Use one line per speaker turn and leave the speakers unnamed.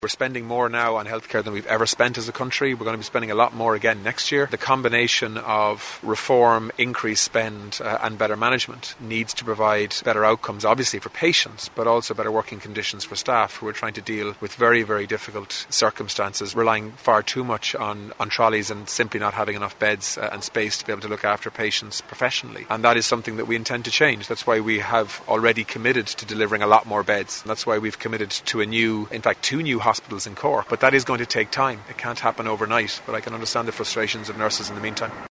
We're spending more now on healthcare than we've ever spent as a country. We're going to be spending a lot more again next year. The combination of reform, increased spend and better management needs to provide better outcomes, obviously for patients, but also better working conditions for staff who are trying to deal with very, very difficult circumstances, relying far too much on trolleys and simply not having enough beds and space to be able to look after patients professionally. And that is something that we intend to change. That's why we have already committed to delivering a lot more beds. That's why we've committed to two new hospitals in Cork. But that is going to take time. It can't happen overnight. But I can understand the frustrations of nurses in the meantime.